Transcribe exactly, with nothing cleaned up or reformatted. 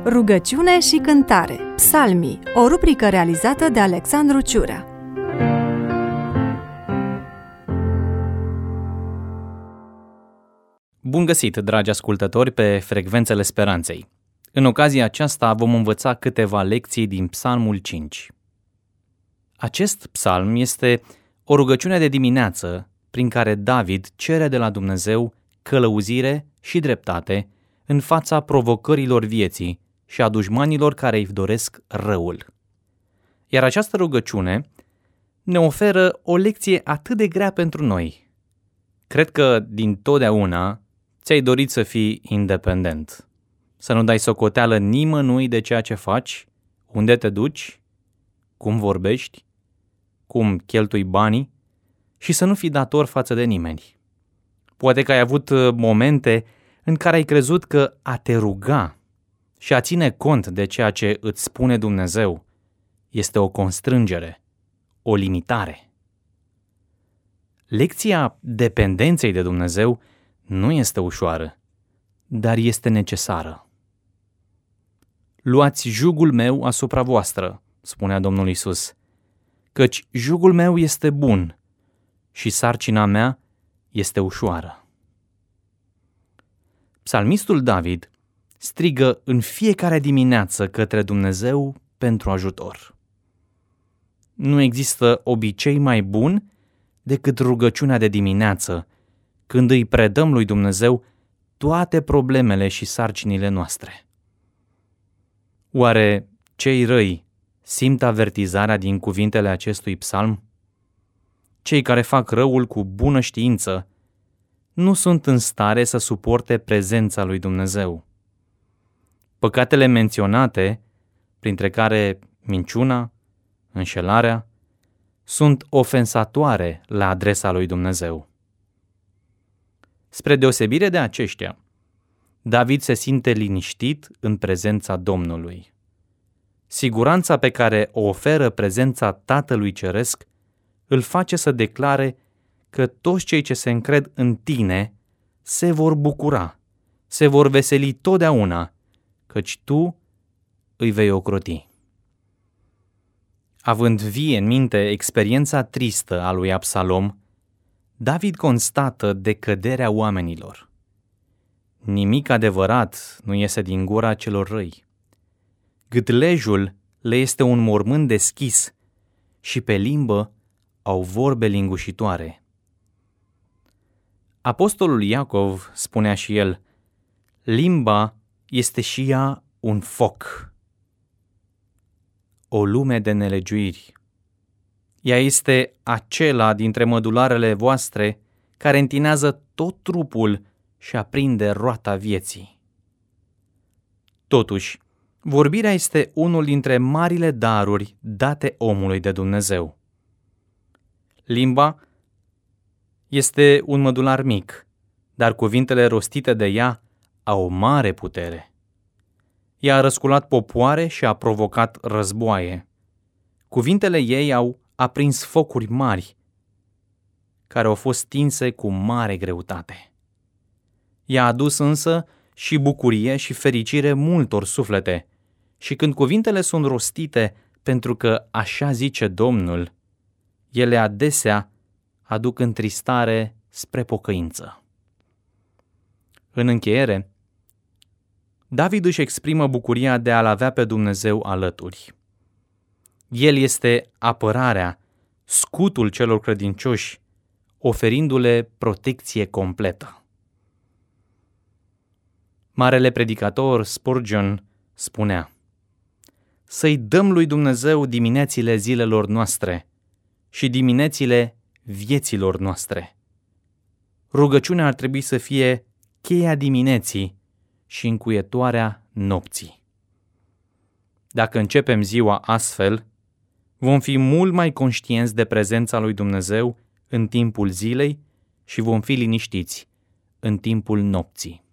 Rugăciune și cântare. Psalmii, o rubrică realizată de Alexandru Ciurea. Bun găsit, dragi ascultători, pe Frecvențele Speranței. În ocazia aceasta vom învăța câteva lecții din Psalmul cinci. Acest psalm este o rugăciune de dimineață prin care David cere de la Dumnezeu călăuzire și dreptate în fața provocărilor vieții și a dușmanilor care îi doresc răul. Iar această rugăciune ne oferă o lecție atât de grea pentru noi. Cred că din totdeauna ți-ai dorit să fii independent, să nu dai socoteală nimănui de ceea ce faci, unde te duci, cum vorbești, cum cheltui banii și să nu fii dator față de nimeni. Poate că ai avut momente în care ai crezut că a te ruga și a ține cont de ceea ce îți spune Dumnezeu este o constrângere, o limitare. Lecția dependenței de Dumnezeu nu este ușoară, dar este necesară. Luați jugul meu asupra voastră, spunea Domnul Iisus, căci jugul meu este bun și sarcina mea este ușoară. Psalmistul David strigă în fiecare dimineață către Dumnezeu pentru ajutor. Nu există obicei mai bun decât rugăciunea de dimineață, când îi predăm lui Dumnezeu toate problemele și sarcinile noastre. Oare cei răi simt avertizarea din cuvintele acestui psalm? Cei care fac răul cu bună știință nu sunt în stare să suporte prezența lui Dumnezeu. Păcatele menționate, printre care minciuna, înșelarea, sunt ofensatoare la adresa lui Dumnezeu. Spre deosebire de aceștia, David se simte liniștit în prezența Domnului. Siguranța pe care o oferă prezența Tatălui Ceresc îl face să declare că toți cei ce se încred în tine se vor bucura, se vor veseli totdeauna, căci tu îi vei ocroti. Având vie în minte experiența tristă a lui Absalom, David constată decăderea oamenilor. Nimic adevărat nu iese din gura celor răi. Gâtlejul le este un mormânt deschis și pe limbă au vorbe lingușitoare. Apostolul Iacov spunea și el, limba este și ea un foc, o lume de nelegiuiri. Ea este acela dintre mădularele voastre care întinează tot trupul și aprinde roata vieții. Totuși, vorbirea este unul dintre marile daruri date omului de Dumnezeu. Limba este un mădular mic, dar cuvintele rostite de ea au o mare putere. Ea a răsculat popoare și a provocat războaie. Cuvintele ei au aprins focuri mari, care au fost stinse cu mare greutate. Ea a adus însă și bucurie și fericire multor suflete, și când cuvintele sunt rostite pentru că așa zice Domnul, ele adesea aduc întristare spre pocăință. În încheiere, David își exprimă bucuria de a-L avea pe Dumnezeu alături. El este apărarea, scutul celor credincioși, oferindu-le protecție completă. Marele predicator Spurgeon spunea, să-i dăm lui Dumnezeu diminețile zilelor noastre și diminețile vieților noastre. Rugăciunea ar trebui să fie cheia dimineții și încuietoarea nopții. Dacă începem ziua astfel, vom fi mult mai conștienți de prezența lui Dumnezeu în timpul zilei și vom fi liniștiți în timpul nopții.